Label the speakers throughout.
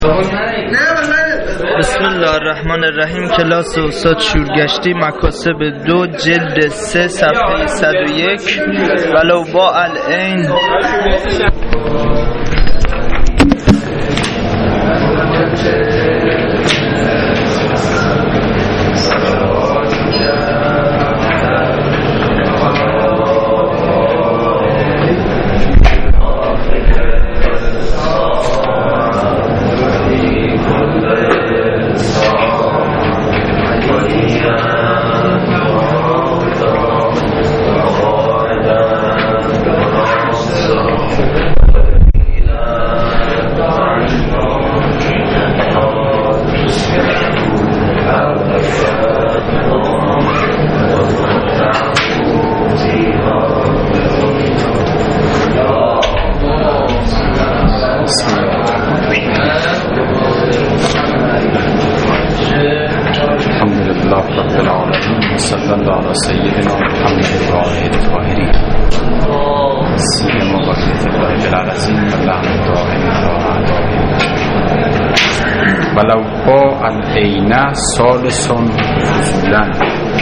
Speaker 1: بسم الله الرحمن الرحیم. کلاس استاد شورگشتی، مکاسب 2 جلد 3 صفحه 101. ولو با العین.
Speaker 2: ولو با العین ثالث فضولا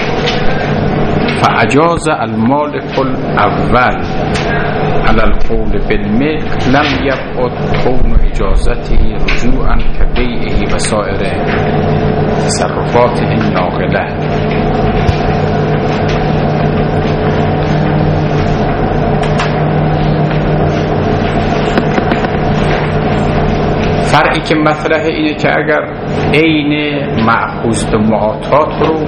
Speaker 2: فاجاز المالک الاول على القول بالملك لم يبعد كون اجازته رجوعا كبيعه وسائر تصرفاته الناقله. فرقی که مطرحه اینه که اگر عین مأخوذ به معاطات رو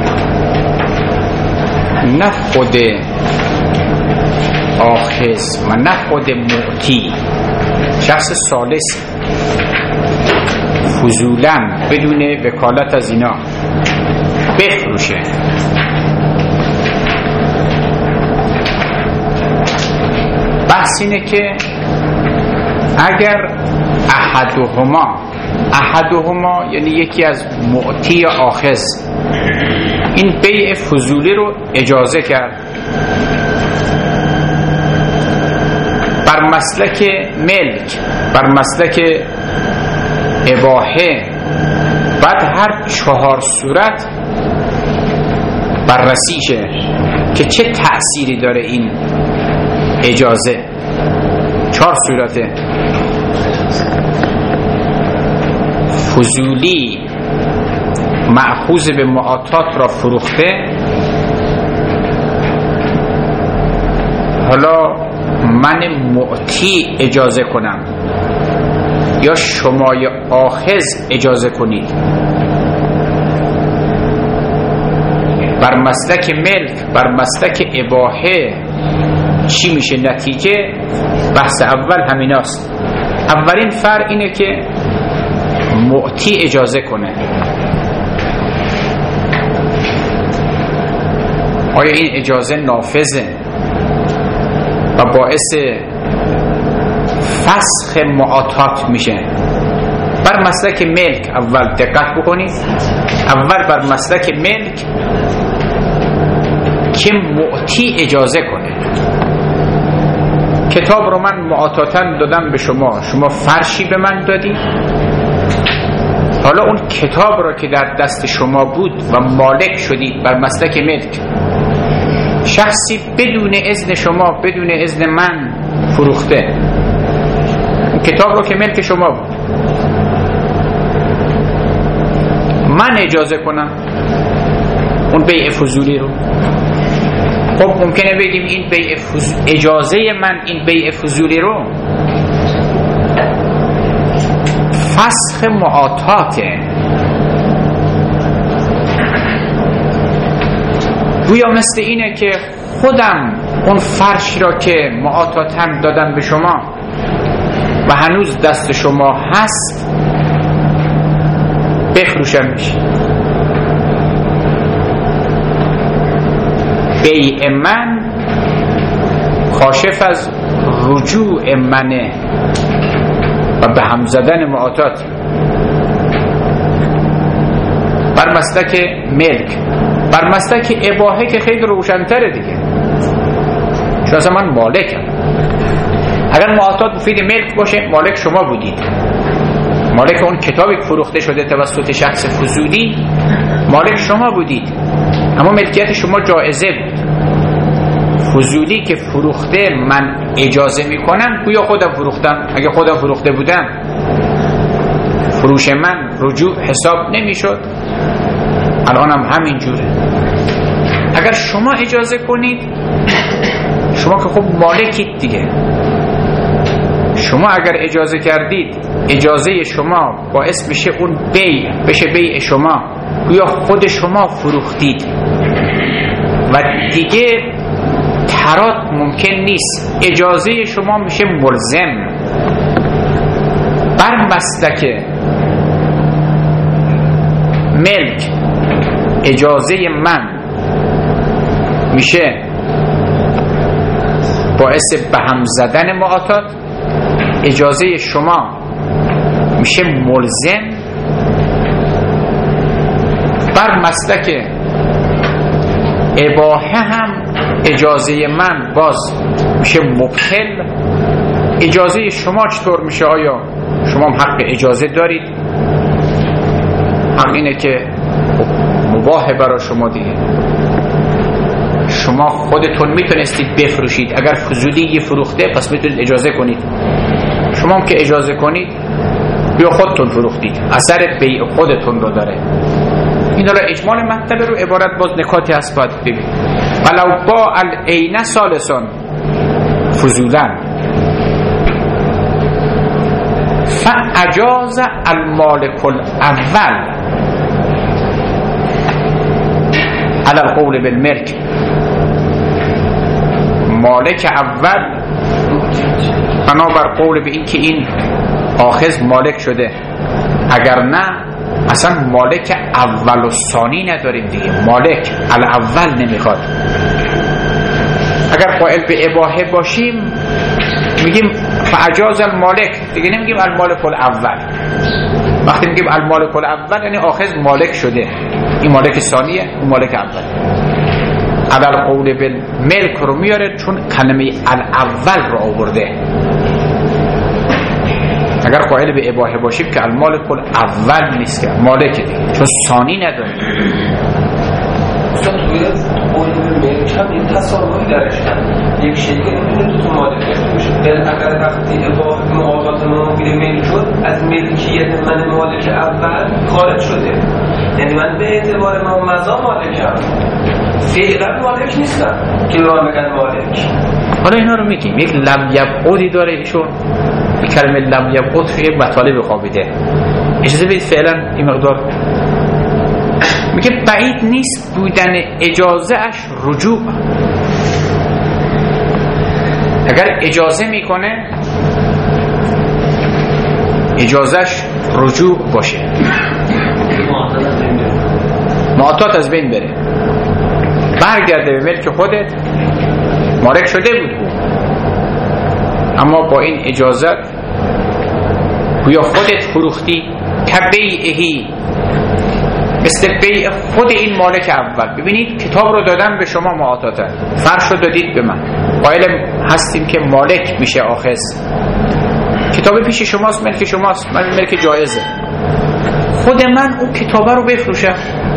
Speaker 2: نه خود آخذ و نه خود معطی، شخص ثالث فضولاً بدون وکالت از اینا بفروشه، بحث اینه که اگر احدهما یعنی یکی از معطی آخذ این بیع فضولی رو اجازه کرد بر مسلک ملک، بر مسلک اباحه، بعد هر 4 صورت بررسی شه که چه تأثیری داره این اجازه. 4 صورته: فضولی مأخوذ به معاطات را فروخته، حالا من معطی اجازه کنم یا شمای آخذ اجازه کنید. بر مسلک ملک، بر مسلک اباحه چی میشه نتیجه؟ بحث اول همیناست. اولین فرق اینه که معطی اجازه کنه. آیا این اجازه نافذه و باعث فسخ معاطات میشه؟ بر مسلک ملک اول دقت بکنید. اول بر مسلک ملک که معطی اجازه کنه. کتاب رو من معاطاتاً دادم به شما، شما فرشی به من دادی، حالا اون کتاب را که در دست شما بود و مالک شدید بر مسلک ملک، شخصی بدون اذن شما، بدون اذن من فروخته. اون کتاب را که ملک شما بود، من اجازه کنم اون بیع فضولی رو؟ خب ممکنه بگیم این بیع اجازه من این بیع فضولی رو فسخ معاطاته. گویا مثل اینه که خودم اون فرش را که معاطاتاً دادم به شما و هنوز دست شما هست بفروشم میشه. بیع من کاشف از رجوع منه و به هم زدن معاطات. بر مسلک ملک، بر مسلک اباحه که خیلی روشن‌تره دیگه. چون اصلا من مالکم. اگر معاطات مفید ملک باشه مالک شما بودید، مالک اون کتابی که فروخته شده توسط شخص فضولی مالک شما بودید، اما ملکیت شما جایزه بود. فضولی که فروخته من اجازه میکنم گویا خودم فروختم. اگه خودم فروخته بودم فروش من رجوع حساب نمیشد. الانم همین جوره. اگر شما اجازه کنید، شما که خب مالکید دیگه، شما اگر اجازه کردید، اجازه شما باعث میشه اون بیع بشه بیع شما، گویا خود شما فروختید و دیگه تراد ممکن نیست. اجازه شما میشه ملزم. بر مسلک ملک اجازه من میشه باعث به هم زدن معاطات، اجازه شما میشه ملزم. بر مسلک اباحه هم اجازه من باز میشه مبطل. اجازه شما چطور میشه؟ آیا شما هم حق اجازه دارید؟ حق اینه که مباح برای شما دیگه. شما خودتون میتونستید بفروشید، اگر فضولی یه فروخته پس میتونید اجازه کنید. شما هم که اجازه کنید بیا خودتون فروختید، اثر بیع خودتون رو داره. این داره اجمال مطلب رو عبارت باز نکاتی هست باید ببین. ولو با العین ثالثون فضولا فاجاز المالک الاول على القول بالملک. مالک اول بنابر قول به این که این آخذ مالک شده، اگر نه اصلا مالک اول و ثانی نداریم دیگه. مالک الاول نمیخواد. اگر قائل به اباحه باشیم میگیم فاجاز المالک، دیگه نمیگیم المالک الاول. وقتی میگیم المالک الاول یعنی آخذ مالک شده، این مالک ثانیه اون مالک اول. اول قول بالملک رو میاره چون کلمه الاول رو آورده. اگر قائل به اباحه باشیم که المالک الاول نیست که مالک دیگه، چون ثانی نداره.
Speaker 3: اصلا توی قول به ملک هم این تصاوری درش هست. یک شیء نمیتونه تو مالک داشته باشه. اگر وقتی اباحه معاقات ما میره ملک شد، از ملکیت من مالک اول خارج شده. یعنی من به اعتبار ما مزا مالکم، فعلا مالک نیستم که رو بگن مالک.
Speaker 2: حالا اینا رو میگیم یک لم یبعدی داره ایشون. کلمه لم یبعد توی مطالب خوابیده. اجازه بدید فعلا این مقدار میگه بعید نیست بودن اجازه اش رجوع. اگر اجازه میکنه اجازهش رجوع باشه، معاطات از بین بره، برگرده به ملک خودت. مالک شده بود اما با این اجازت گویا خودت فروختی. کبیعهی، مثل بیع خود این مالک اول. ببینید کتاب رو دادم به شما معاطاتا، فرش رو دادید به من، قائل هستیم که مالک میشه آخذ. کتاب پیش شماست، ملک شماست، من ملک جایزه. خود من اون کتابه رو بفروشم،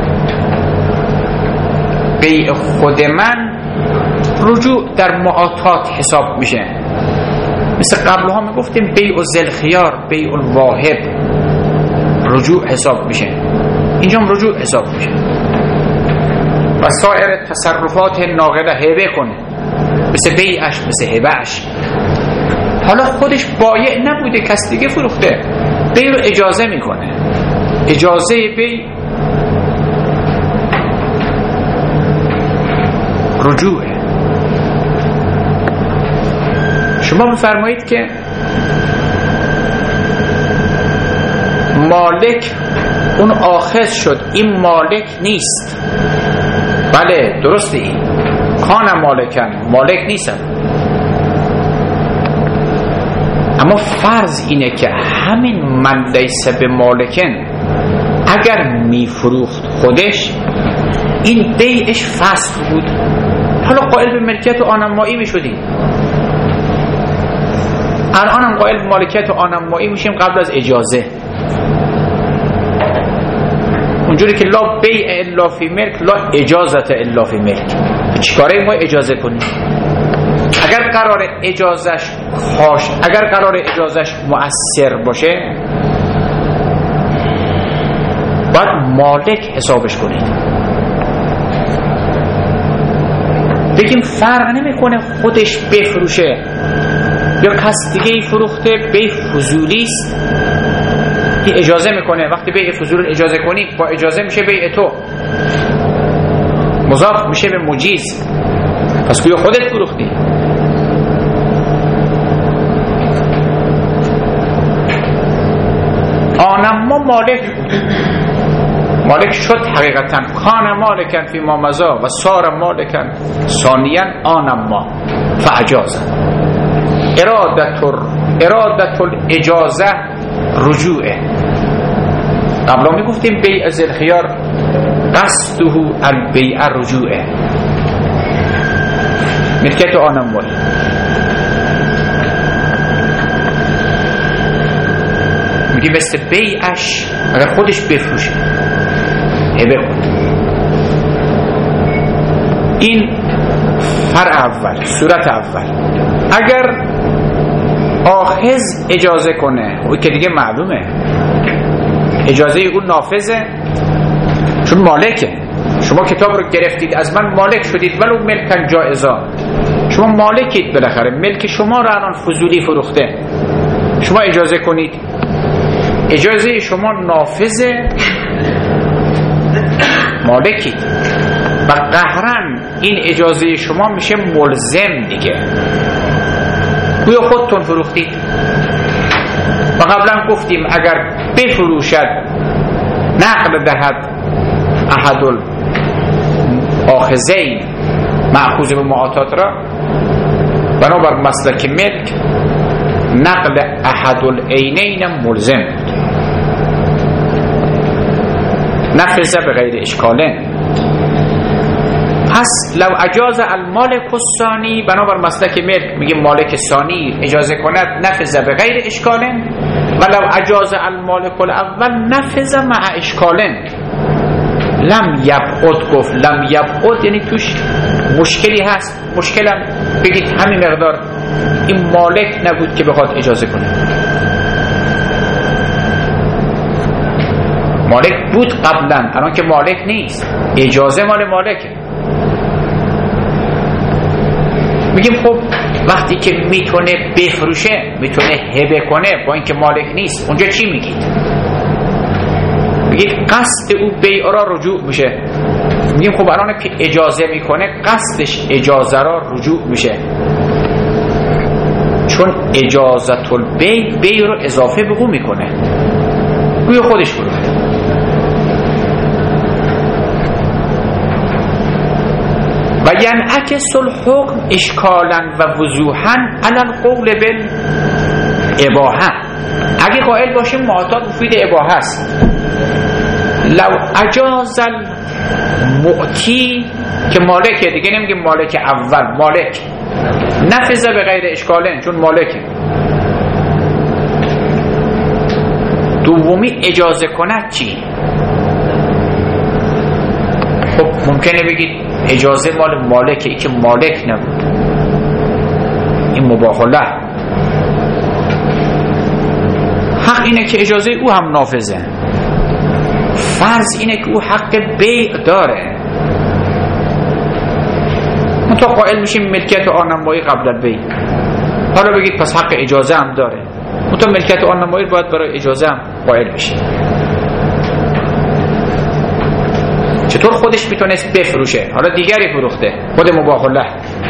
Speaker 2: بیع خود من رجوع در معاطات حساب میشه. مثل قبلها میگفتیم بیع و ذوالخیار، بیع الواهب رجوع حساب میشه، اینجا هم رجوع حساب میشه. و سایر تصرفات ناقله هبه کنه، مثل بیعش، مثل هبهش. حالا خودش بایع نبوده، کس دیگه فروخته، بیع رو اجازه میکنه. اجازه بیع رجوعه. شما بفرمایید که مالک اون آخذ شد، این مالک نیست. بله درسته، این کان مالکن، مالک نیستن. اما فرض اینه که همین من لیس به مالکن اگر میفروخت خودش، این بیعش فسخ بود، حالا قائل به ملکیت آنمایی میشدیم. الان هم قائل به مالکیت آنمایی میشیم قبل از اجازه. اونجوری که لا بیع الا فی ملک لا اجازت الا فی ملک. چیکاره ما اجازه کنیم؟ اگر قرار اجازش مؤثر باشه باید مالک حسابش کنید. بگیم فرق نمیکنه خودش بفروشه یا کس دیگه فروخته، بیع فضولی است، این اجازه میکنه. وقتی بیع فضول اجازه کنی با اجازه میشه بیع تو، مضاف میشه به مجیز، پس توی خودت فروختی. آنما مالک شد حقیقتا، کان مالکن فی ما مضا و سار مالکن ثانیا آنما فاجاز. ارادت الاجازه رجوعه. قبلا میگفتیم بیع ذی الخیار قصده البیع رجوعه، ملکیت آنما. میگه مثل بیعش اگر خودش بفروشه هبه کن. این فرع اول، صورت اول. اگر آخذ اجازه کنه او که دیگه معلومه اجازه اون نافذه، چون مالکه. شما کتاب رو گرفتید از من مالک شدید ولو ملکن جائزا، شما مالکید بالاخره، ملک شما رو الان فضولی فروخته، شما اجازه کنید، اجازه شما نافذه، مالکید و قهرن این اجازه شما میشه ملزم دیگه. گویا خودتون فروختید. و قبلا گفتیم اگر بفروشد نقل دهد احد الاخذین مأخوذ به معاطات را، بنابر مسلک ملک نقل احد العینین ملزم بود، نفذ به غیر اشکالن. پس لو اجاز المالک الثانی، بنابر مسلک ملک میگه مالک ثانی اجازه کند نفذ به غیر اشکالن، و لو اجاز المالک الاول نفذ مع اشکالن. لم یبعد، گفت لم یبعد یعنی توش مشکلی هست، مشکلم بگید همین مقدار، این مالک نبود که بخواد اجازه کنه. مالک بود قبلا، الان که مالک نیست، اجازه مال مالکه. میگیم خب وقتی که میتونه بفروشه، میتونه هبه کنه با اینکه مالک نیست، اونجا چی میگید؟ میگید قصد او بیع را رجوع میشه. میگیم خب الان که اجازه میکنه قصدش اجازه را رجوع میشه، چون اجازت البیع بیع رو اضافه به او میکنه، روی خودش فروخته. و ینعکس الحکم اشکالا و وضوحا علی القول بالاباحه. اگه قائل باشیم معتاد مفید اباحه است. لو اجاز المعطی که مالکه، دیگه نمیگیم مالک اول، مالک نفذ به غیر اشکالن چون مالکه. دومی اجازه کند چی؟ خب ممکنه بگید اجازه مال مالکه، ای که مالک نبود، این مباهله. حق اینه که اجازه او هم نافذه، فرض اینه که او حق بیع داره. منطقه قائل میشیم ملکیت آنمایی قبل البیع، حالا بگید پس حق اجازه هم داره، منطقه ملکیت آنمایی باید برای اجازه هم قائل بشیم. چطور خودش میتونست بفروشه، حالا دیگری فروخته، خود مباح له،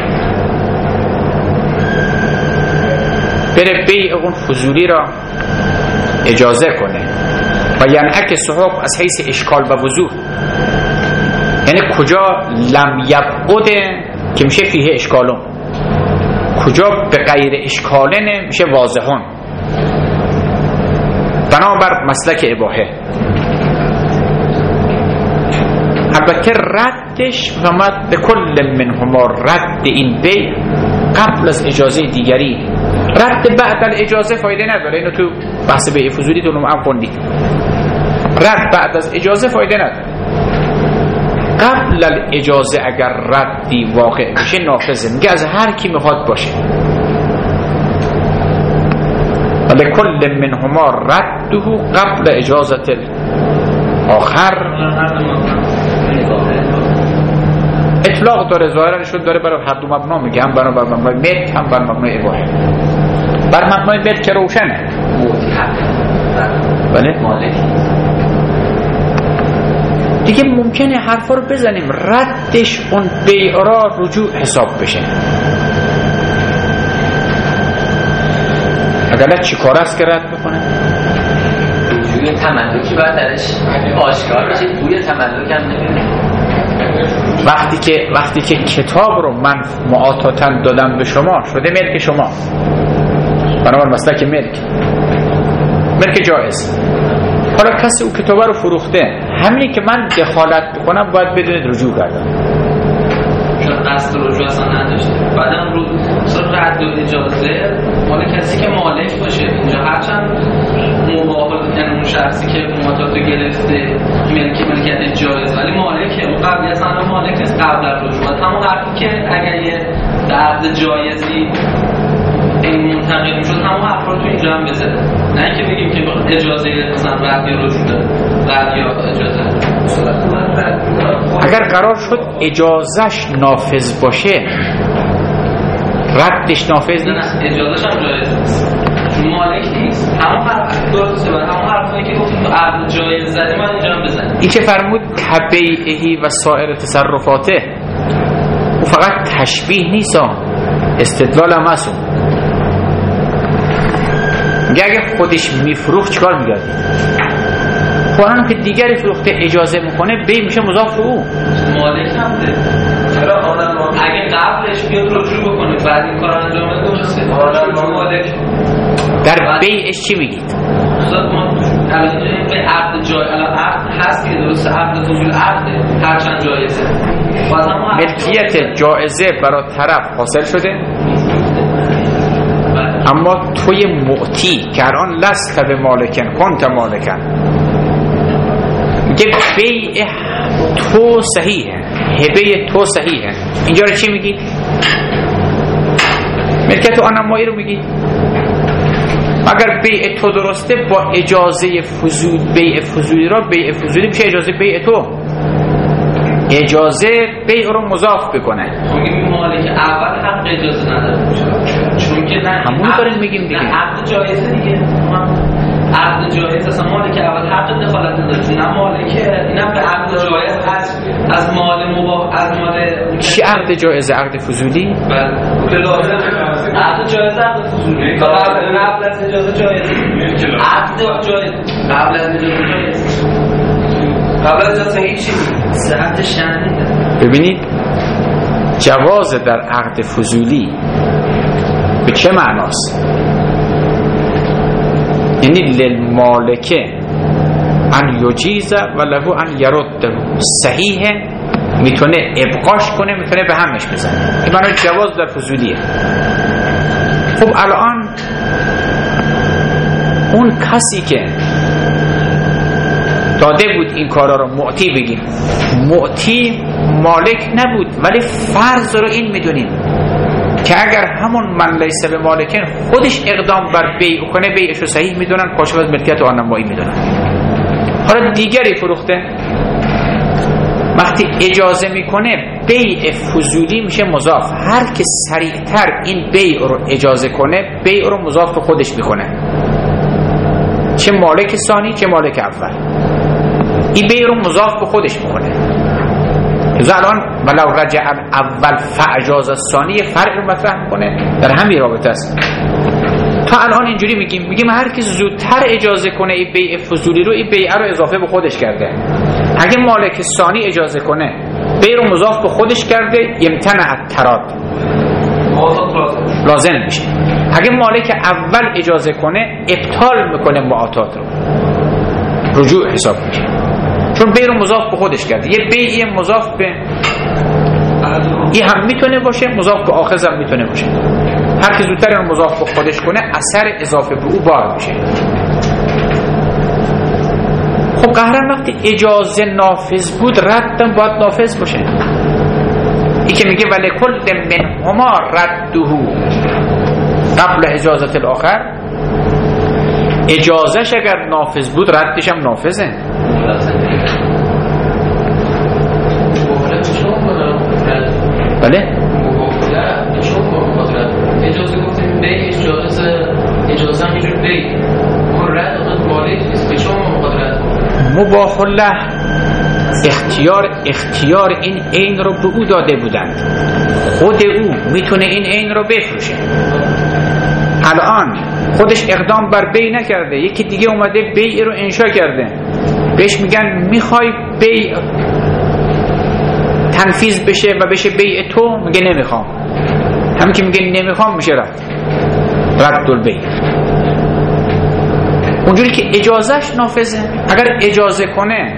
Speaker 2: بره بیع اون فضولی را اجازه کنه. و ینعکس حکم از حیث اشکال و وضوح، یعنی کجا لم یبعده که میشه فیه اشکالون، کجا به غیر اشکالن میشه واضحون، بنابر مسلک اباحه. البته ردش فهمد به کل منهما، رد این بیع قبل از اجازه دیگری، رد بعد الاجازه فایده نداره. اینو تو بحث بیع فضولی دونم هم خوندید. رد بعد از اجازه فایده نداره. قبل الاجازه اگر ردی واقع بشه نافذه، میگه از هر کی میخواد باشه. ولکل منهما رده قبل اجازه آخر. اطلاق داره، ظاهرشون داره برای هر دو مبنا، میگه هم بر مبنای ملک هم بر مبنای اباحه. بر مبنای ملک که روشنه، بله
Speaker 3: مالک
Speaker 2: دیگه ممکنه حرفا رو بزنیم ردش اون بیع را رجوع حساب بشه. اگر چی کار است که رد بکنه؟
Speaker 4: رجوع تملکی باید درش آشکار بشه، بوی تملک هم نمیده.
Speaker 2: وقتی که کتاب رو من معاطاتن دادم به شما، شده ملک شما، بنابراین مسلک ملک جایز. حالا کسی او کتاب رو فروخته، همینی که من دخالت بکنم باید بدونید رجوع کردم،
Speaker 4: چون قصد رجوع اصلا نداشته. بعدم رد و اجازه مال کسی که مالک باشه. اینجا هرچند مباحث، یعنی اون شخصی که معاطاتو گرفته ملکیت جایز، ولی مالکه، اون قبلی اصلا مالک نیست قبل از رجوع. همون حرفی که اگر یه عقد جایزی این منتقل میشد، همون حرف رو تو اینجا هم بزنه، نه اینکه بگیم که اجازه مثلا رد یا رجوع داره، رد یا اجازه.
Speaker 2: اگر قرار شد اجازهش نافذ باشه، ردش نافذ نیست.
Speaker 4: اجازهش هم جایز نیست، چون مالک نیست. همون حرف درسته، همون حرفایی که گفتیم تو عقد جایز زدیم من اینجا هم بزنیم.
Speaker 2: این که فرمود کبیعهی و سایر تصرفاته، او فقط تشبیه نیست، استدلال هم هست. میگه اگه خودش میفروخت چیکار میگه؟ قرآن که دیگری فروخته اجازه میکنه، بی میشه مضاف به او.
Speaker 4: مالک هم ده. چرا اگه قبلش بیاد رجوع بکنه بعد این کار انجام بده، درسته؟ مالک
Speaker 2: در بیعش چی میگید؟
Speaker 4: استاد ما الان به عقد جای الان عقد هست که درسته، عقد فضول عقد هرچند جایزه،
Speaker 2: ملکیت جایزه برای طرف حاصل شده، اما توی معتی که الان لست به مالکن کنت مالکن، میگه بیع تو صحیحه، هبه تو صحیحه. اینجا رو چی میگی؟ ملکیت آنمایی رو میگی. اگر بیع تو درسته، با اجازه بیع فضولی را بیع فضولی میشه اجازه بیع تو، اجازه بیع رو مضاف بکنه.
Speaker 4: میگیم مالک اول حق اجازه نداره، چون که نه
Speaker 2: همون داریم میگیم دیگه،
Speaker 4: عقد جایزه دیگه. عقد جایز اصلا مالک اول حق دخالت نداره، نه مالک اینم به عقد جایز از مال مباح، از مال
Speaker 2: چی عقد جایز؟ عقد فضولی؟
Speaker 4: بله که لازم عقد جایز، عقد فضولی قبل از اجازه جایز، عقد جایز قبل از اجازه جایز، قبل از اجازه هیچی صحت شأنی.
Speaker 2: ببینید جواز در عقد فضولی به چه معناست؟ یعنی للمالکه ان یجیز و له ان یرده، صحیحه، میتونه ابقاش کنه، میتونه به همش بزنه. این معنی جواز در فضولیه. خب الان اون کسی که داده بود این کارا رو معتی بگیم، معتی مالک نبود، ولی فرض رو این میدونیم که اگر همون من لیس به مالکن خودش اقدام بر بیع کنه، بیعش رو صحیح میدونن، کاشف از ملکیت آنمایی میدونن. حالا دیگری فروخته، وقتی اجازه میکنه بیع فضولی میشه مضاف. هر که سریعتر این بیع رو اجازه کنه، بیع رو مضاف به خودش میکنه، چه مالک ثانی چه مالک اول، این بیع رو مضاف به خودش میکنه. الان ولو رجع اول فاجاز الثانی فرق رو مطرح میکنه، در همین رابطه است. تا الان اینجوری میگیم هر کی زودتر اجازه کنه این بیع فضولی رو، این بیع رو اضافه به خودش کرده. اگه مالک ثانی اجازه کنه، بیع رو مضاف به خودش کرده، یمتنع التراد، لازم میشه. اگه مالک اول اجازه کنه، ابطال میکنه معاطات رو، رجوع حساب میشه، چون بیع رو مضاف به خودش کرده. یه بیع مضاف به این هم میتونه باشه، مضاف به آخذ هم میتونه باشه. هر کی زودتر رو مضاف به خودش کنه، اثر اضافه به او بار میشه. خب خب قهرن وقتی اجازه نافذ بود ردم باید نافذ باشه. این که میگه ولی کل منهما ردهو قبل اجازت الاخر، اجازهش اگر نافذ بود ردش هم نافذه. بله
Speaker 4: اجازه گفتیم به اجازه همینجور بی رد آقا مالک نیست به شما مقادرت
Speaker 2: مباحله اختیار این عین رو به او داده بودند، خود او میتونه این عین رو بفروشه. الان خودش اقدام بر بیع نکرده، یکی دیگه اومده بیع رو انشا کرده، بهش میگن میخوای بیع تنفیذ بشه و بشه بیع تو، میگه نمیخوام. هم که میگه نمیخوام میشه رد البیع. اونجوری که اجازهش نافذه، اگر اجازه کنه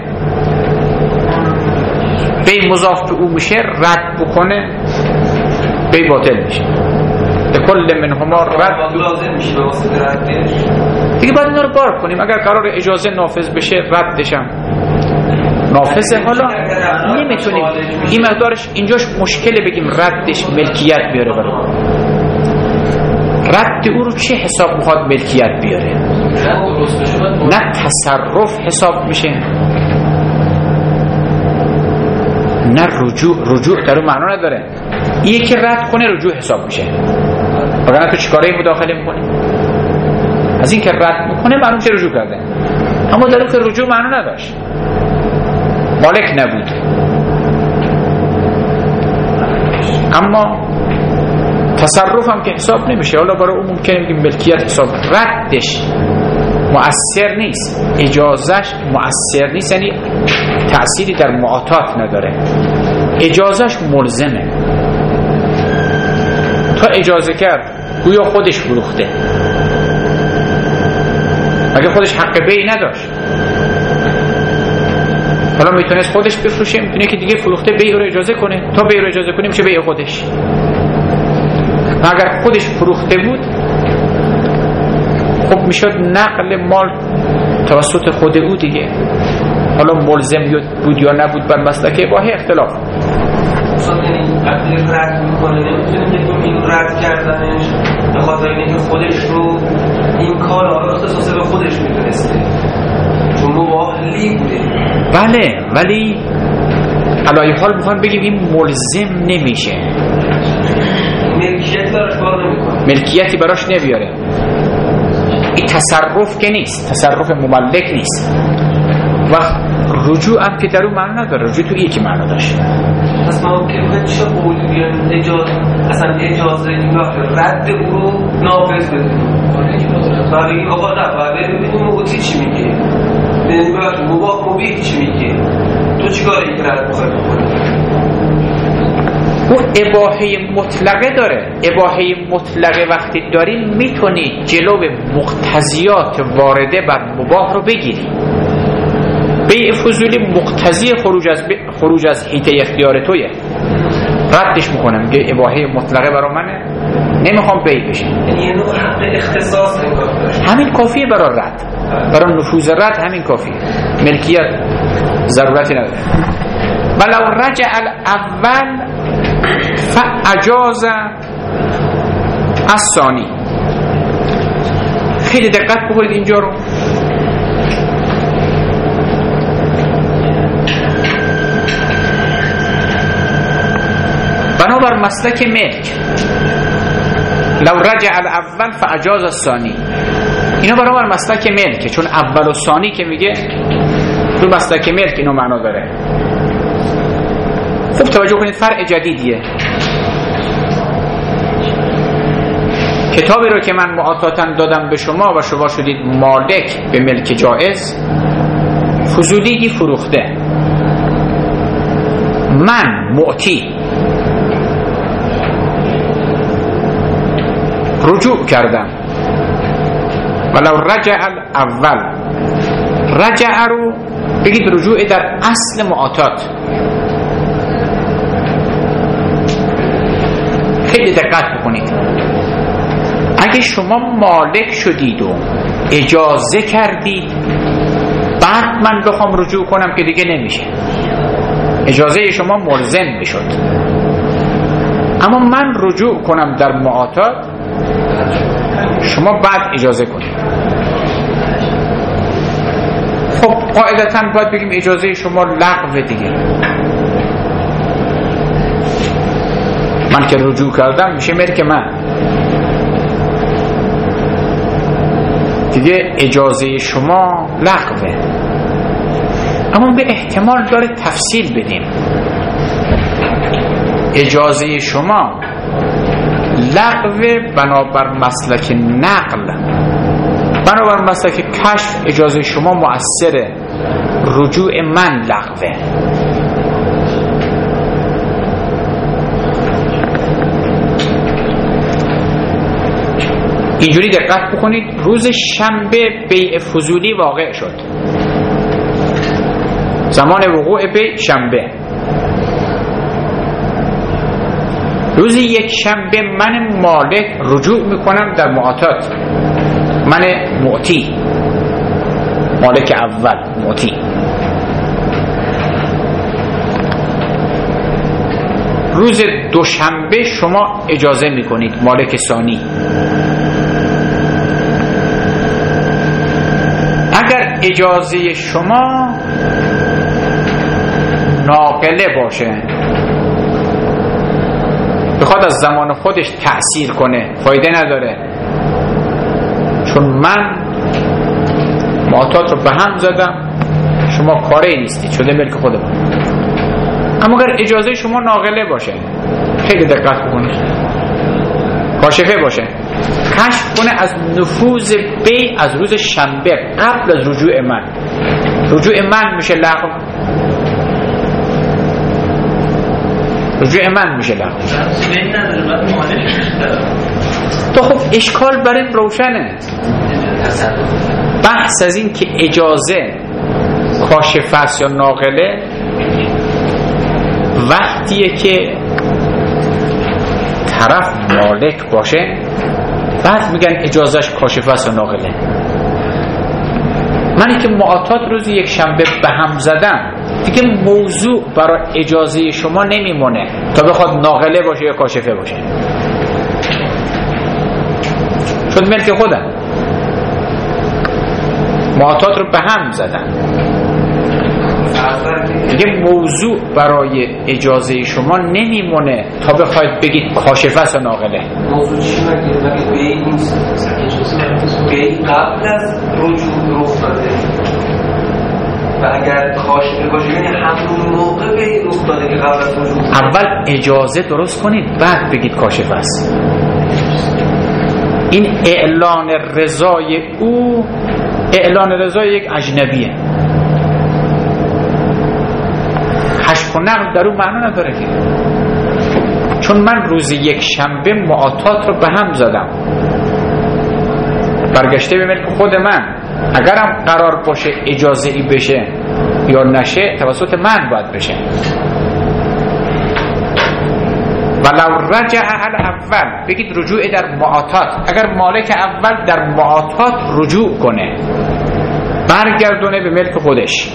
Speaker 2: بیع مضاف به او میشه، رد بکنه بیع باطل میشه. کل منهما رد
Speaker 3: لازم میشه واسه ردش
Speaker 2: دیگه باید اینا رو بار کنیم. اگر قرار اجازه نافذ بشه ردشم نافذه. حالا نمیتونیم این مقدارش اینجاش مشکله بگیم ردش ملکیت بیاره برای رد او رو چه حساب میخواد ملکیت بیاره؟ نه تصرف حساب میشه، نه رجوع در اون معنا نداره. یکی رد کنه رجوع حساب میشه، وگرنه تو چیکاره مداخله میکنی؟ از این که رد میکنه معلوم چه رجوع کرده، اما در اون که رجوع معنا نداشت، مالک نبود. اما تصرف هم که حساب نمیشه. حالا برای اون ممکنه بگیم ملکیت حساب، ردش مؤثر نیست، اجازهش مؤثر نیست، یعنی تأثیری در معاطات نداره، اجازهش ملزمه. تا اجازه کرد گویا خودش فروخته، اگه خودش حق بیع نداشت حالا میتونست خودش بفروشه، میتونه که دیگه فروخته بیع رو اجازه کنه، تا بیع رو اجازه کنه میشه بیع خودش. اگر خودش فروخته بود خب میشد نقل مال توسط خود او دیگه. حالا ملزم بود یا نبود بر مسلک اباحه اختلاف.
Speaker 3: مثلا وقتی رد میکنه نمیتونیم بگیم این رد کردنش به خاطر اینکه خودش رو این کار رو اختصاص به خودش میدونسته چون مباحلی بوده.
Speaker 2: بله، ولی علای حال میخوام بگیم این ملزم نمیشه،
Speaker 3: ملکیتی براش کار نمیکنه،
Speaker 2: ملکیتی براش نمیاره. این تصرف که نیست، تصرف مملک نیست. و رجوع هم که در اون معنا نداره، رجوع تو یکی معنا داشت.
Speaker 3: پس ما که چه قولی بیان اجازه رد او رو نافذ بدیم و بگیم آقا نه باید ببینیم موتی چی میگه، ببینیم مبیح چی میگه، تو چی کاره این رد بخواه بکنی؟
Speaker 2: او اباحه مطلقه داره. اباحه مطلقه وقتی داری میتونی جلو مقتضیات وارده بر مباح رو بگیری. بیع فضولی مقتضی خروج از حیطه اختیار تویه، ردش میکنم، میگه اباحه مطلقه برای منه، نمیخوام بیع بشه.
Speaker 3: یعنی نوع حق اختصاص
Speaker 2: همین کافیه برای رد، برای نفوذ رد همین کافیه، ملکیت ضرورتی نداره. ولو رجع الاول فاجاز الثانی. خیلی دقت بکنید اینجا رو. بنابر مسلک ملک لو رجع الاول فاجاز الثانی، اینا بنابر مسلک ملک، چون اول و ثانی که میگه تو مسلک ملک اینو معنا داره. خوب توجه کنید، فرع جدیدیه. کتابی رو که من معاطاً دادم به شما و شما شدید مالک به ملک جائز، فضولیگی فروخته، من معطی رجوع کردم. ولو رجع الاول، رجع رو بگید رجوع در اصل معاطات. خیلی دقت بکنید، اگه شما مالک شدید و اجازه کردید بعد من بخوام رجوع کنم که دیگه نمیشه، اجازه شما ملزم بشد. اما من رجوع کنم در معاطات، شما بعد اجازه کنید. خب قاعدتاً باید بگیم اجازه شما لغو دیگه. من که رجوع کردم میشه ملک من دیگه، اجازه شما لغوه. اما به احتمال داره تفصیل بدیم. اجازه شما لغوه بنابر مسلک نقل، بنابر مسلک کشف اجازه شما مؤثره، رجوع من لغوه. اینجوری دقت بکنید. روز شنبه بیع فضولی واقع شد، زمان وقوع بیع شنبه. روز یک شنبه من مالک رجوع میکنم در معاطات، من معطی، مالک اول معطی. روز دوشنبه شما اجازه میکنید، مالک ثانی. اگر اجازه شما ناقله باشه، بخواد از زمان خودش تأثیر کنه، فایده نداره، چون من معاطات رو به هم زدم، شما کاری نیستی، شده ملک خودم. اما اگر اجازه شما ناقله باشه، خیلی دقت بکنید، کاشفه باشه، کشف کنه از نفوذ بیع از روز شنبه قبل از رجوع من، رجوع من میشه لغو، رجوع من میشه لغو. تو خب اشکال بر این روشنه. بحث از این که اجازه کاشفه است یا ناقله وقتیه که طرف مالک باشه، بعد میگن اجازهش کاشفه است یا ناقله. منی که معاطات روز یک شنبه به هم زدم، دیگه موضوع برای اجازه شما نمیمونه تا بخواد ناقله باشه یا کاشفه باشه، شد ملک خودم. معاطات رو به هم زدن، دیگه موضوع برای اجازه شما نمیمونه تا بخواید بگید کاشفه است و ناقله.
Speaker 3: موضوع چی مگه بیع نیست؟ بیع قبل از رجوع رخ داده و اگر کاشفه باشه یعنی همون موقع بیع رخ داده که قبل از رجوع.
Speaker 2: اول اجازه درست کنید بعد بگید کاشفه است. این اعلان رضای او، اعلان رضای یک اجنبیه، کشف و نقل در اون معنا نداره که، چون من روز یک شنبه معاطات رو به هم زدم، برگشته به ملک خود من. اگرم قرار باشه اجازه ای بشه یا نشه، توسط من باید بشه. ولو رجع الاول، بگید رجوع در معاطات. اگر مالک اول در معاطات رجوع کنه، برگردونه به ملک خودش،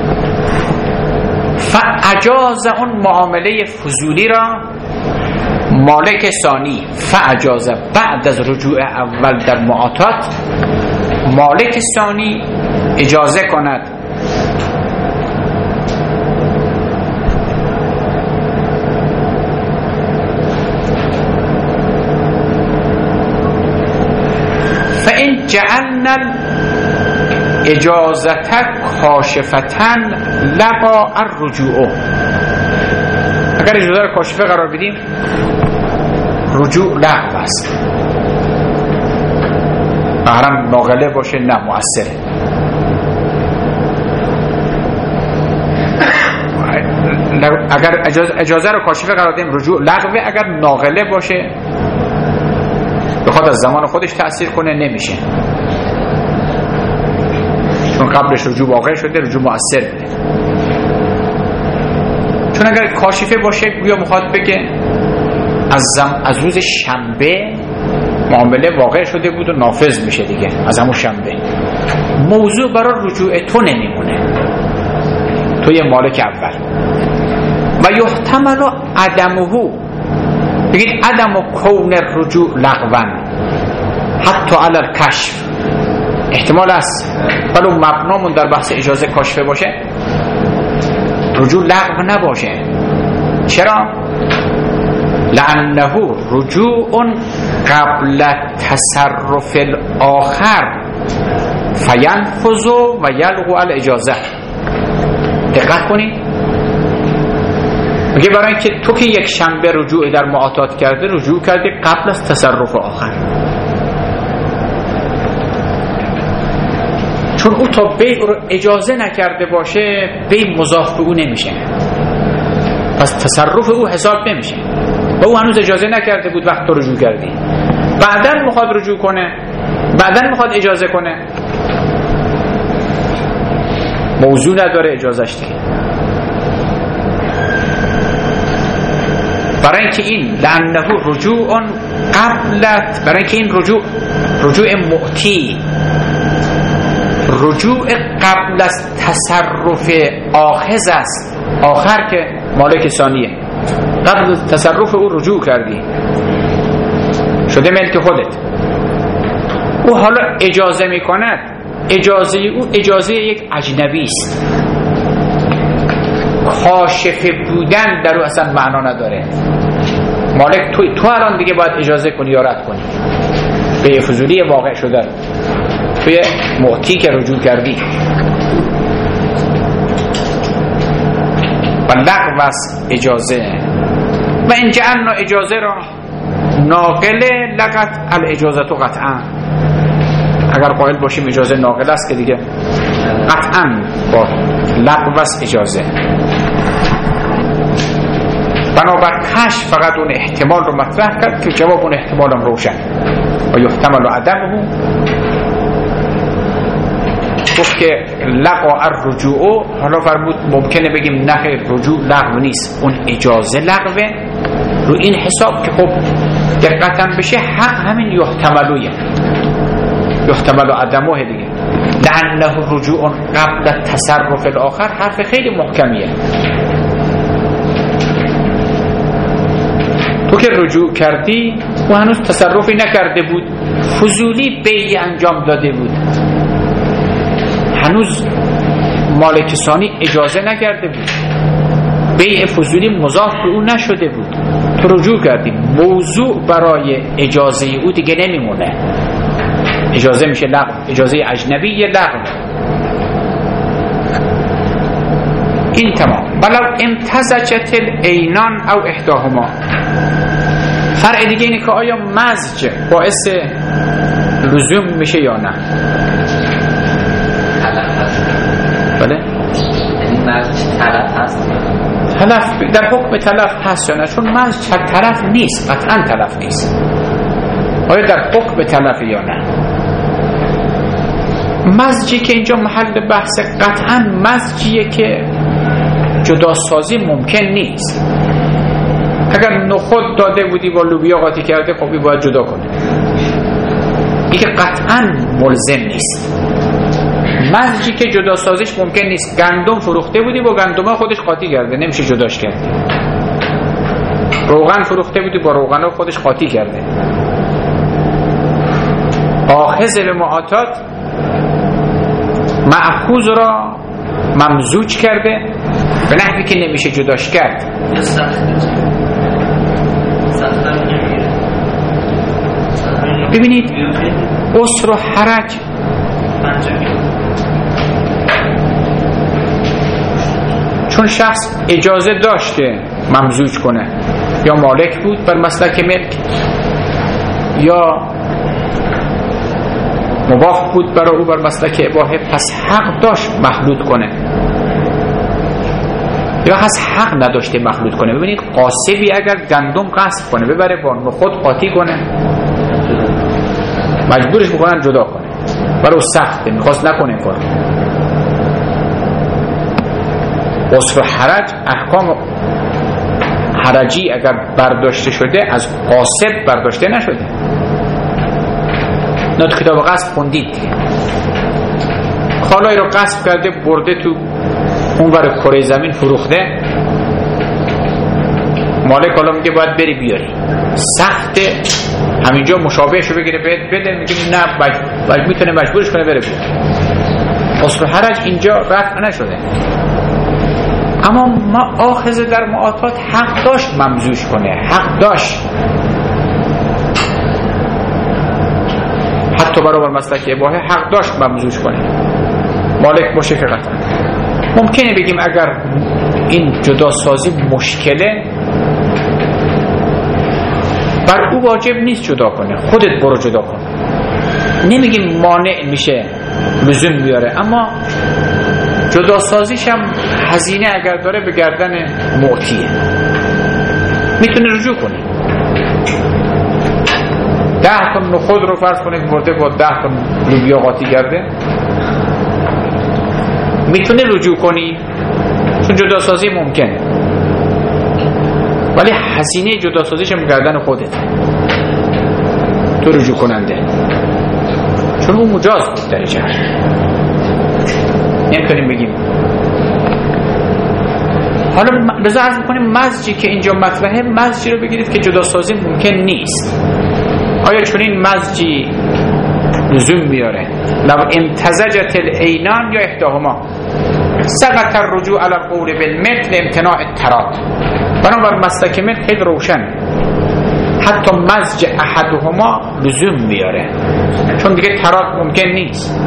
Speaker 2: فاجاز اون معامله فضولی را مالک ثانی، فاجاز بعد از رجوع اول در معاطات، مالک ثانی اجازه کند فإن جعلنا اجازت کاشفتن لغا الرجوع، اگر اجازه کاشفه قرار بدیم رجوع لغو است، بهرم ناقله باشه نه مؤثره. اگر اجازه رو کاشفه قرار بدیم رجوع لغوه، اگر ناقله باشه بخواد از زمان خودش تأثیر کنه نمیشه، چون قبلش رجوع واقع شده، رجوع مؤثر بوده. چون اگر کاشفه باشه گویا میخواد بگه از روز شنبه معامله واقع شده بود و نافذ میشه دیگه، از همون شنبه. موضوع برای رجوع تو نمیمونه، توی مالک اول. و یحتمل عدمه، بگید عدم و کون رجوع لغوا حتی علی الکشف، احتمال است ولو مبنامون در بحث اجازه کاشفه باشه رجوع لغو نباشه. چرا؟ لانه رجوع قبل تصرف الاخر فینفذ و یلغو الاجازه. دقت کنید، میگه برای اینکه تو که یک شنبه رجوع در معاطات کرده، رجوع کردی قبل از تصرف آخر، چون او تا بیع رو اجازه نکرده باشه بیع مضاف به او نمیشه، پس تصرف او حساب نمیشه و او هنوز اجازه نکرده بود وقت تو رجوع کردی. بعدن میخواد رجوع کنه، بعدن میخواد اجازه کنه، موضوع نداره اجازهش دیگه. برای اینکه این لانه رجوع قبلت، برای اینکه این رجوع معتی، رجوع قبل از تصرف آخذ است، آخر که مالک ثانیه، قبل از تصرف او رجوع کردی شده ملک خودت. او حالا اجازه میکند، اجازه او اجازه یک اجنبی است، کاشف بودن در او اصلا معنا نداره. مالک تو الان دیگه باید اجازه کنی یا رد کنی، به فضولی واقع شده توی معتی که رجوع کردی. و لغو از اجازه و این جعلنا اجازه را ناقله لغت الاجازه تو قطعا، اگر قائل باشیم اجازه ناقل است که دیگه قطعا با لغو از اجازه. بنابر کشف فقط اون احتمال رو مطرح کرد که جواب اون احتمال هم روشن. و یحتمل عدمه، گفت که لغو الرجوع، حالا فرمود ممکنه بگیم نه رجوع لغو نیست، اون اجازه لغوه، رو این حساب که خب دقیقاً بشه حق همین یحتملویه، یحتمل عدمه دیگه. لانه رجوع قبل تصرف الاخر حرف خیلی محکمیه. تو که رجوع کردی و هنوز تصرفی نکرده بود، فضولی بیع انجام داده بود، هنوز مالک ثانی اجازه نکرده بود، بیع فضولی مضاف به او نشده بود، تو رجوع کردی، موضوع برای اجازه او دیگه نمیمونه، اجازه میشه لغو، اجازه اجنبی یه لغو. این تمام. ولو امتزجت العینان او احداهما. فرق دیگه اینه که آیا مزج باعث لزوم میشه یا نه. بله؟
Speaker 4: این مزج طرف هست؟
Speaker 2: تلف در حکم تلف هست یا نه؟ چون مزج طرف نیست، قطعا تلف نیست. آیا در حکم تلف یا نه؟ مزجی که اینجا محل بحث قطعا مزجیه که جداسازی ممکن نیست. اگر نخود داده بودی با لوبیا قاطی کرده، خب باید جدا کنه، این که قطعا ملزم نیست. مزجی که جداسازیش ممکن نیست، گندم فروخته بودی با گندم خودش قاطی کرده، نمیشه جداش کرد. روغن فروخته بودی با روغن خودش قاطی کرده. آخذ به معاطات مأخوذ را ممزوج کرده به نحوی که نمیشه جداش کرد. ببینید عسر و حرج، چون شخص اجازه داشته ممزوج کنه، یا مالک بود بر مسلک ملک، یا مباح بود برای او بر مسلک اباحه، پس حق داشت مخلوط کنه، یا پس حق نداشته مخلوط کنه. ببینید قاصبی اگر گندم قصب کنه ببره با نخود قاطی کنه، مجبورش میکنن جدا کنه، برای سخته، میخواست نکنه این کار. عسر و حرج، احکام حرجی اگر برداشته شده از قاصب برداشته نشده. نه تو کتاب قصد خوندید. کالایی رو غصب کرده برده تو اونور کره زمین فروخته، مالک حالا میگه باید بری بیاری، سخته همینجا مشابهشو بگیره بده، میگه نه میتونه مجبورش کنه بره بیاره. اصل حرج اینجا رفع نشده، اما ما آخذ در معاطات حق داشت ممزوج کنه، حق داشت حتی برابر مسلک اباحه حق داشت ممزوج کنه، مالک باشه که قطعا. ممکنه بگیم اگر این جدا سازی مشکله بر او واجب نیست جدا کنه، خودت برو جدا کن، نمیگیم مانع میشه لزوم بیاره، اما جدا سازیش هم هزینه اگر داره به گردن معطیه، میتونه رجوع کنه. 10 تن نخود رو فرض کنه برده با 10 تن لوبیا قاطی کرده، میتونه رجوع کنی چون جدا سازی ممکنه، ولی هزینه جدا سازیش هم گردن خودت، تو رجوع کننده، چون اون مجاز بود در جهر. نمیتونیم بگیم. حالا لذا عرض میکنیم مزجی که اینجا مطرحه، مزجی رو بگیرید که جدا سازی ممکن نیست. آیا چون این مزجی لزوم میاره؟ لو امتزجت العینان یا احداهما سقط الرجوع علی القول بالملک لامتناع التراد. بنابر مسلک ملک خیلی روشن، حتی مزج احدهما لزوم میاره، چون دیگه تراد ممکن نیست.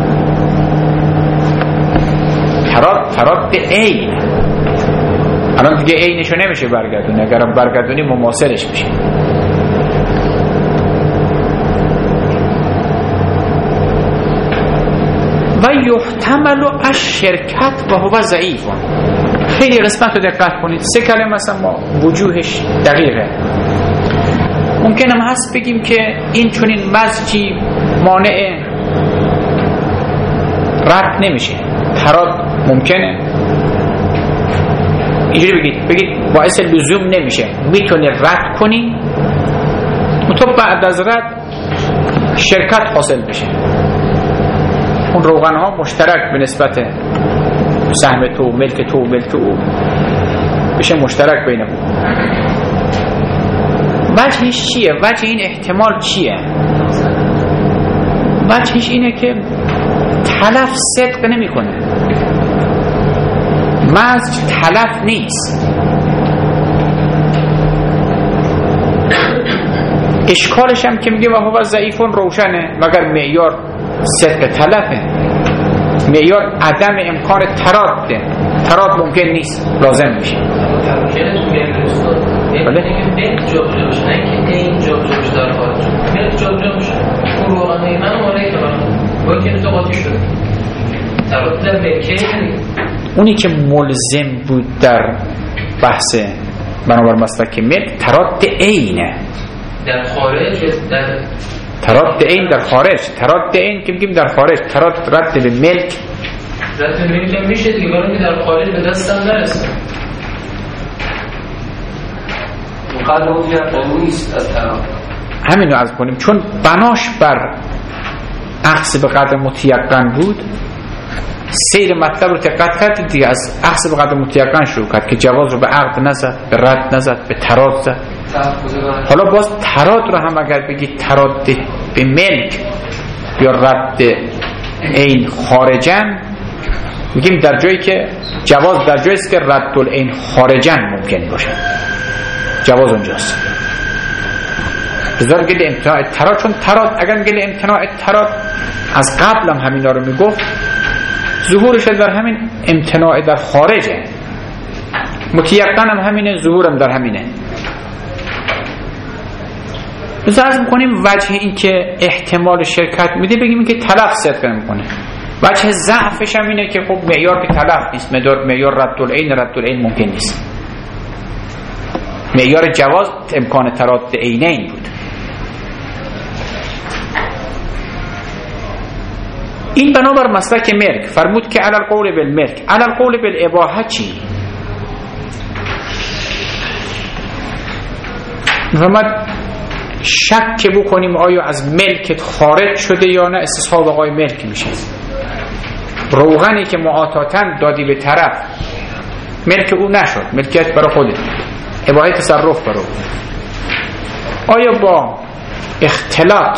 Speaker 2: تراد عین، الان دیگه عینشو نمیشه برگردونی، اگر برگردونی مماثلش میشه. و یحتمل الشرکت و هو ضعیف. خیلی قسمت رو دقت کنید، 3 کلمه مثلا ما وجوهش دقیقه. ممکنه هم هست بگیم که این چون این مزجی مانع رد نمیشه، تراد ممکنه، اینجوری بگید باعث لزوم نمیشه، میتونه رد کنی تو بعد از رد شرکت حاصل بشه، اون روغن ها مشترک به نسبت سهم تو ملک تو ملک او بشه مشترک بینه. وجهش چیه؟ وجه این احتمال چیه؟ وجهش اینه که تلف صدق نمی کنه، مزج تلف نیست. اشکالش هم که میگه و هو ضعیفون روشنه، مگر معیار صدق تلفه، معیار عدم امکان تراد ممکن نیست، لازم میشه.
Speaker 4: بله؟ ملک جابجا میشه، نه که این جابجا میشه در خارج، ملک جابجا میشه. اون روغنه من مالک من باید که انتقاطی شده تراد در ملکه.
Speaker 2: اونی که ملزم بود در بحث بنابر مسلک ملک تراد عینه،
Speaker 4: در خارج در
Speaker 2: تراد عین در خارج، تراد عین که میگیم در خارج، تراد رد به ملک،
Speaker 4: رد به ملک میشه دیگه، برای که در خارج به دستم نرسه.
Speaker 3: قدر متیقن نیست از تراد.
Speaker 2: همین رو عرض کنیم، چون بناش بر اخذ به قدر متیقن بود، سیر مطلب رو دقت کرد دیگه، از اخذ به قدر متیقن شروع کرد که جواز رو به عقد نزد، به رد نزد، به تراد زد. حالا باز تراد رو هم اگر بگید تراد به ملک یا رد عین خارجن، میگیم در جایی که جواز در جایی است که رد العین خارجن ممکن باشه، جواز اونجاست. بذار گل امتناع تراد، چون تراد اگر گل امتناع تراد از قبل هم همینا رو میگفت، ظهورش در همین امتناع در خارجه، متیقن هم همینه، ظهورم در همینه. عرض میکنیم وجه این که احتمال شرکت میده بگیم این که تلف صدق نمیکنه، وجه ضعفش هم اینه که خب معیار که تلف نیست، معیار رد العین ممکن نیست، معیار جواز امکان تراد عینین بود. این بنابر مسلک ملک فرمود که علی القول بالملک، علی القول بالاباحه چی؟ فرمود شک بکنیم آیا از ملکت خارج شده یا نه، استصحاب آقای ملک میشه. روغنی که معاطاتن دادی به طرف، ملک او نشد، ملکیت برای خودت، اباحه تصرف برای او. آیا با اختلاط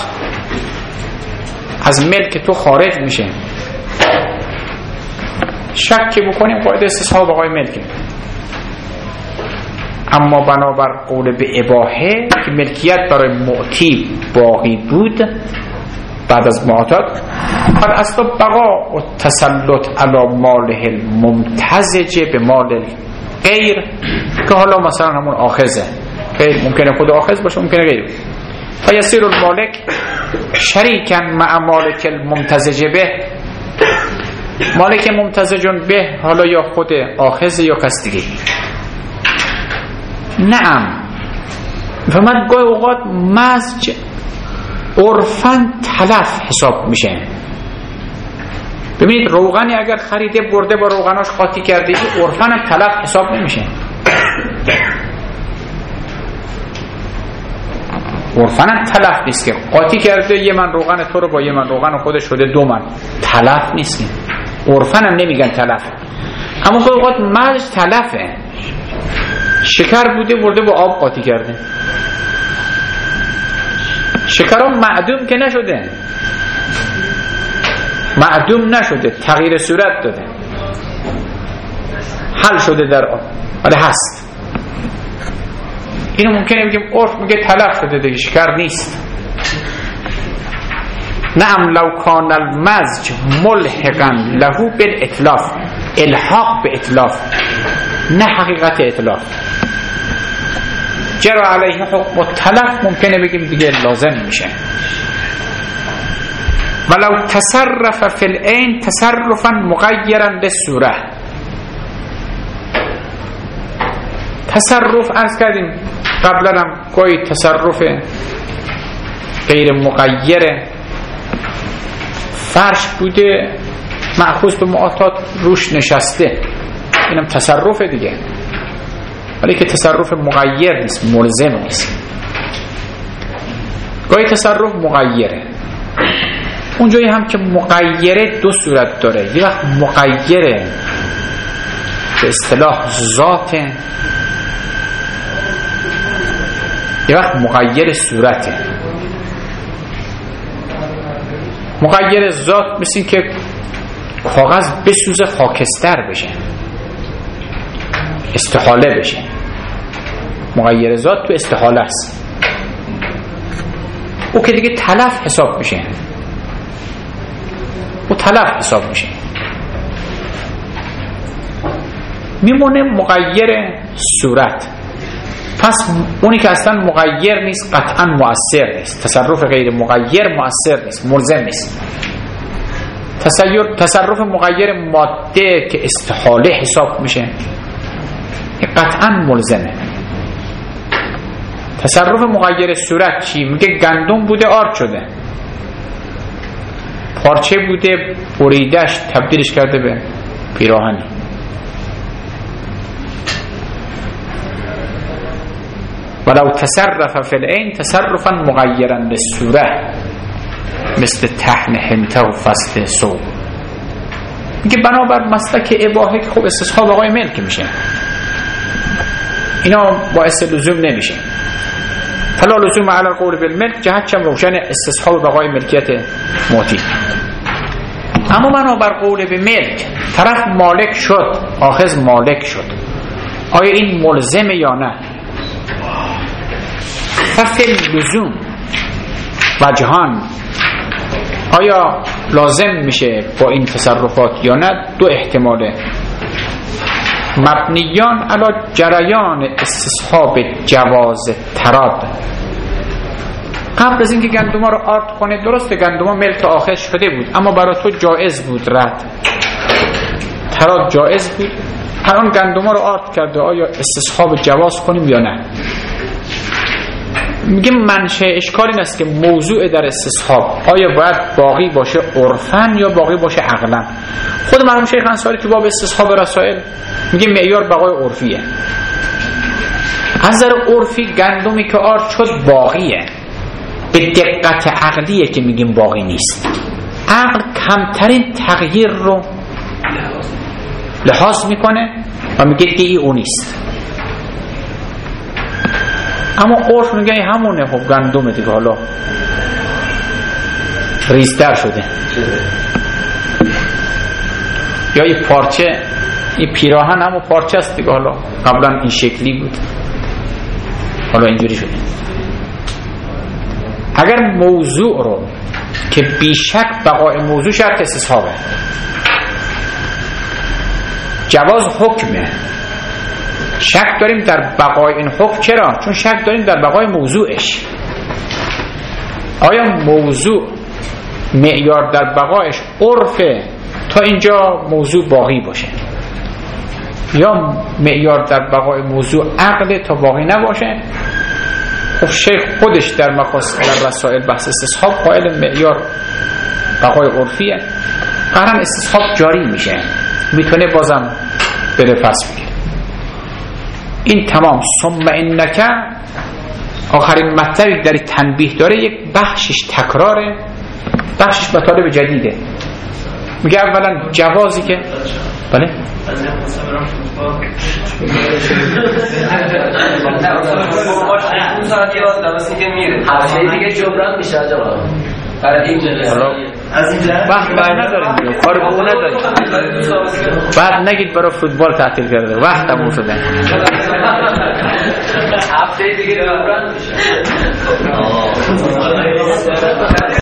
Speaker 2: از ملک تو خارج میشه؟ شک بکنیم قاعده استصحاب آقای ملکه. اما بنابر قول به اباحه که ملکیت برای معطی باقی بود بعد از معاطات، بل اصلا بقا و تسلط علی ماله الممتزج به مال غیر، که حالا مثلا همون آخذه، غیر ممکنه خود آخذ باشه، ممکنه غیر. فیصیر المالک شریکا مع مالک الممتزج به، مالک ممتزجون به حالا یا خود آخذ یا کس دیگه. نعم، و من گاهی اوقات مزج عرفاً تلف حساب میشه. ببینید روغنی اگر خریده برده با روغناش قاطی کرده عرفاً هم تلف حساب نمیشه. عرفاً هم تلف نیست که قاطی کرده یه من روغن تو رو با یه من روغن خودش شده 2 من، تلف نیست. عرفاً هم نمیگن تلف. اما گاهی اوقات مزج تلفه. شکر بوده برده با آب قاطی کرده، شکرها معدوم که نشده، معدوم نشده، تغییر صورت داده، حل شده در آب، ولی هست. اینو ممکنه بگیم عرف میگه تلف شده دیگه، شکر نیست. نعم لو کان المزج ملحقا له بالاتلاف، الحاق به اتلاف نه حقیقت اتلاف. جرا علیه حکم التلف ممکنه بگیم دیگه لازم میشه. ولو تصرف فی العین تصرفا مغیرا للصوره، تصرف عرض کردیم قبلا هم گاهی تصرف غیر مغیره، فرش بوده مأخوذ به معاطات روش نشسته، اینم تصرف دیگه، ولی که تصرف مغیر نیست، ملزم نیست. گاهی تصرف مغیره، اونجایی هم که مغیره 2 صورت داره. یه وقت مغیره به اصطلاح ذاته، یه وقت مغیر صورته. مغیر ذات مثل این که کاغذ بسوزه خاکستر بشه، استحاله بشه. مغیر ذات تو استحاله است، او که دیگه تلف حساب میشه، او تلف حساب میشه. میمونه مغیر صورت. پس اونی که اصلا مغیر نیست قطعا مؤثر نیست، تصرف غیر مغیر مؤثر نیست، ملزم نیست. تصرف مغیر ماده که استحاله حساب میشه قطعا ملزمه. تصرف مغیر صورت چی؟ میگه گندم بوده آرد شده، پارچه بوده بریدش تبدیلش کرده به پیراهنی. ولو تصرف فی العین تصرفا مغیرا للصوره مثل تحن حنطه و فصل صوب. میگه بنابر مسلک اباحه که خب استصحاب آقای ملک میشه، اینا باعث لزوم نمیشه. فلا لزوم علی القول بالملک، جهت چم روشن استصحاب بقای ملکیت معطی. اما بنابر قول به ملک طرف مالک شد، آخذ مالک شد، آیا این ملزمه یا نه؟ ففل لزوم وجهان، آیا لازم میشه با این تصرفات یا نه؟ 2 احتماله. مبنیان علی جریان استصحاب جواز تراد. قبل از اینکه گندما رو آرد کنه، درسته گندما ملک آخذ شده بود اما برای تو جایز بود رد، تراد جایز بود. الان گندما رو آرد کرده، آیا استصحاب جواز کنیم یا نه؟ میگه منشأ اشکال این است که موضوع در استصحاب آیا باید باقی باشه عرفاً یا باقی باشه عقلاً. خود مرحوم شیخ انصاری تو باب استصحاب رسائل میگه معیار بقای عرفیه. از نظر عرفی گندمی که آرد شد باقیه، به دقت عقلیه که میگیم باقی نیست. عقل کمترین تغییر رو لحاظ میکنه و میگه که این اونیست. اما عرف میگه همونه، خب گندمه دیگه، حالا ریزتر شده. یا این پارچه، این پیراهن همون پارچه است دیگه، حالا قبلا این شکلی بود حالا اینجوری شده. اگر موضوع رو که بیشک بقای موضوع شرط استصحابه، جواز حکمه، شک داریم در بقای این حکم. چرا؟ چون شک داریم در بقای موضوعش. آیا موضوع معیار در بقایش عرفه تا اینجا موضوع باقی باشه، یا معیار در بقای موضوع عقل تا باقی نباشه؟ خب شیخ خودش در مقاصد در رسائل بحث استصحاب قائل معیار بقای عرفیه، قرن استصحاب جاری میشه، میتونه بازم بره پس بگیره. این تمام. ثم انک آخرین مطلبی در تنبیه داره، یک بخشش تکراره، بخشش مطالب جدیده. میگه اولا جوازی که بله
Speaker 3: هفته دیگه جبران میشه آقا. برای این
Speaker 2: وقت نداریم، کار به اون نداریم. بعد نگید برای فوتبال تعطیل کرده، وقت تموم شده.
Speaker 3: هفته دیگه جبران میشه.